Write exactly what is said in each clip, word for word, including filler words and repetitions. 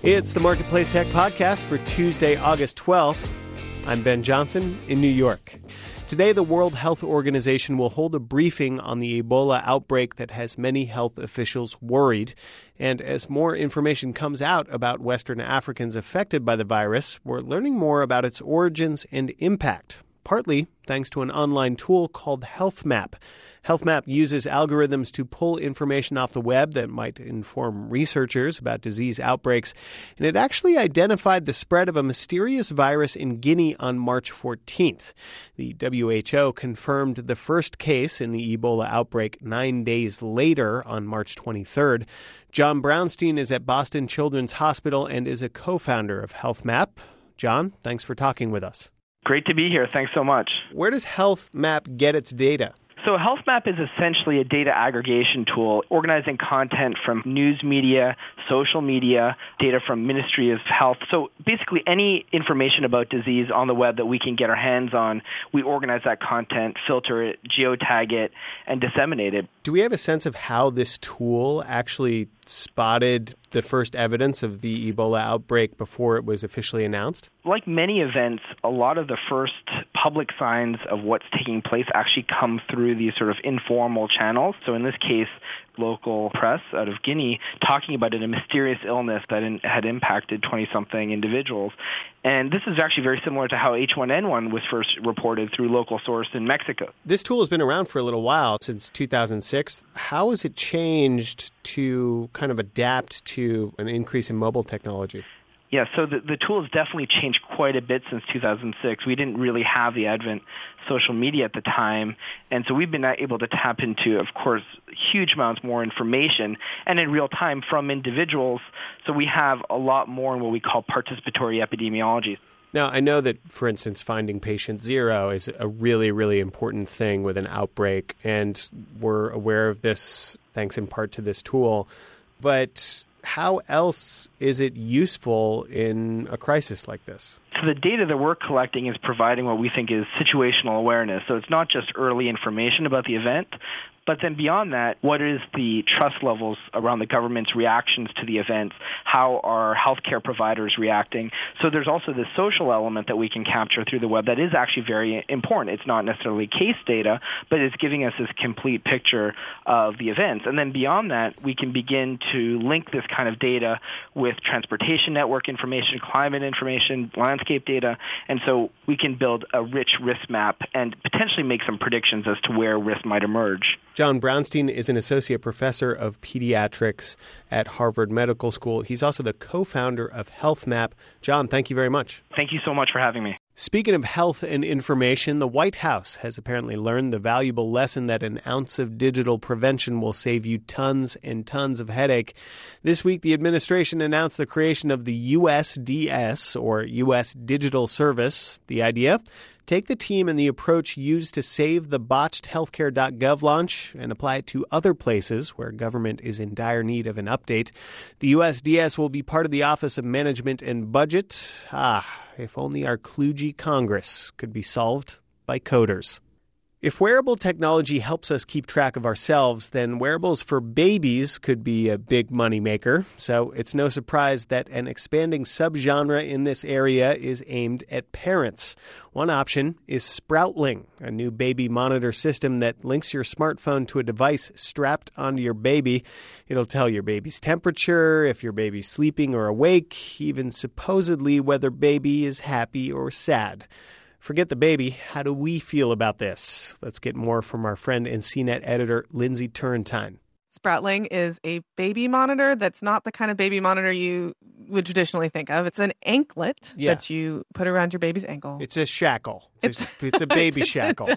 It's the Marketplace Tech Podcast for Tuesday, August twelfth. I'm Ben Johnson in New York. Today, the World Health Organization will hold a briefing on the Ebola outbreak that has many health officials worried. And as more information comes out about Western Africans affected by the virus, we're learning more about its origins and impact, partly thanks to an online tool called HealthMap. HealthMap uses algorithms to pull information off the web that might inform researchers about disease outbreaks, and it actually identified the spread of a mysterious virus in Guinea on March fourteenth. The W H O confirmed the first case in the Ebola outbreak nine days later on March twenty-third. John Brownstein is at Boston Children's Hospital and is a co-founder of HealthMap. John, thanks for talking with us. Great to be here. Thanks so much. Where does HealthMap get its data? So HealthMap is essentially a data aggregation tool organizing content from news media, social media, data from Ministry of Health. So basically any information about disease on the web that we can get our hands on, we organize that content, filter it, geotag it, and disseminate it. Do we have a sense of how this tool actually spotted the first evidence of the Ebola outbreak before it was officially announced? Like many events, a lot of the first public signs of what's taking place actually come through these sort of informal channels. So in this case, local press out of Guinea talking about it, a mysterious illness that in, had impacted twenty-something individuals. And this is actually very similar to how H one N one was first reported through local source in Mexico. This tool has been around for a little while, since two thousand six. How has it changed to kind of adapt to an increase in mobile technology? Yeah, so the, the tool has definitely changed quite a bit since two thousand six. We didn't really have the advent social media at the time, and so we've been able to tap into, of course, huge amounts more information and in real time from individuals. So we have a lot more in what we call participatory epidemiology. Now, I know that, for instance, finding patient zero is a really, really important thing with an outbreak, and we're aware of this thanks in part to this tool. But how else is it useful in a crisis like this? So the data that we're collecting is providing what we think is situational awareness. So it's not just early information about the event, but then beyond that, what is the trust levels around the government's reactions to the events? How are healthcare providers reacting? So there's also this social element that we can capture through the web that is actually very important. It's not necessarily case data, but it's giving us this complete picture of the events. And then beyond that, we can begin to link this kind of data with transportation network information, climate information, landscape data. And so we can build a rich risk map and potentially make some predictions as to where risk might emerge. John Brownstein is an associate professor of pediatrics at Harvard Medical School. He's also the co-founder of HealthMap. John, thank you very much. Thank you so much for having me. Speaking of health and information, the White House has apparently learned the valuable lesson that an ounce of digital prevention will save you tons and tons of headache. This week, the administration announced the creation of the U S D S, or U S Digital Service. The idea? Take the team and the approach used to save the botched healthcare dot gov launch and apply it to other places where government is in dire need of an update. The U S D S will be part of the Office of Management and Budget. Ah, if only our kludgy Congress could be solved by coders. If wearable technology helps us keep track of ourselves, then wearables for babies could be a big moneymaker. So it's no surprise that an expanding subgenre in this area is aimed at parents. One option is Sproutling, a new baby monitor system that links your smartphone to a device strapped onto your baby. It'll tell your baby's temperature, if your baby's sleeping or awake, even supposedly whether baby is happy or sad. Forget the baby. How do we feel about this? Let's get more from our friend and C net editor, Lindsay Turrentine. Sproutling is a baby monitor that's not the kind of baby monitor you would traditionally think of. It's an anklet yeah. that you put around your baby's ankle. It's a shackle. It's, it's, a, it's a baby it's, shackle.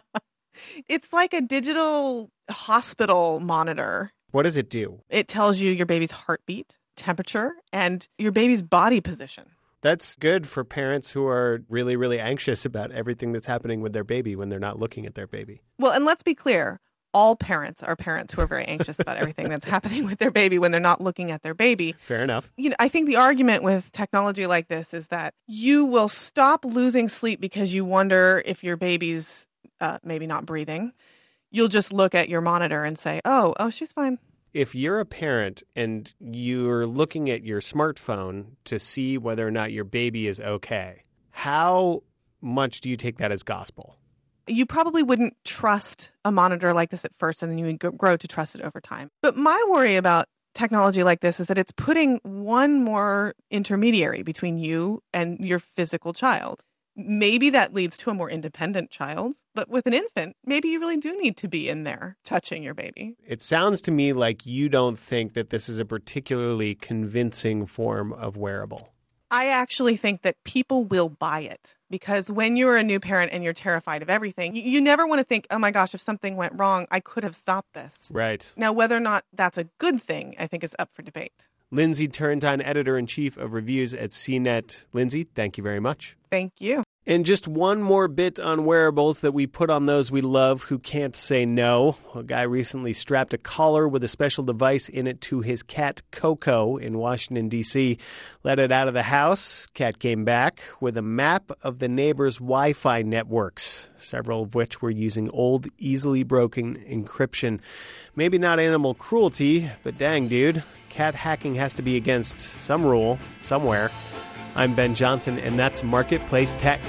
It's like a digital hospital monitor. What does it do? It tells you your baby's heartbeat, temperature, and your baby's body position. That's good for parents who are really, really anxious about everything that's happening with their baby when they're not looking at their baby. Well, and let's be clear. All parents are parents who are very anxious about everything that's happening with their baby when they're not looking at their baby. Fair enough. You know, I think the argument with technology like this is that you will stop losing sleep because you wonder if your baby's uh, maybe not breathing. You'll just look at your monitor and say, oh, oh, she's fine. if you're a parent and you're looking at your smartphone to see whether or not your baby is okay, how much do you take that as gospel? You probably wouldn't trust a monitor like this at first, and then you would go- grow to trust it over time. But my worry about technology like this is that it's putting one more intermediary between you and your physical child. Maybe that leads to a more independent child, but with an infant, maybe you really do need to be in there touching your baby. It sounds to me like you don't think that this is a particularly convincing form of wearable. I actually think that people will buy it because when you're a new parent and you're terrified of everything, you, you never want to think, oh my gosh, if something went wrong, I could have stopped this. Right. Now, whether or not that's a good thing, I think is up for debate. Lindsay Turrentine, editor-in-chief of reviews at C net. Lindsay, thank you very much. Thank you. And just one more bit on wearables that we put on those we love who can't say no. A guy recently strapped a collar with a special device in it to his cat Coco in Washington, D C Let it out of the house. Cat came back with a map of the neighbor's Wi-Fi networks, several of which were using old, easily broken encryption. Maybe not animal cruelty, but dang, dude. Cat hacking has to be against some rule somewhere. I'm Ben Johnson, and that's Marketplace Tech.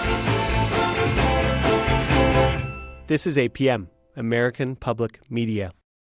This is A P M, American Public Media.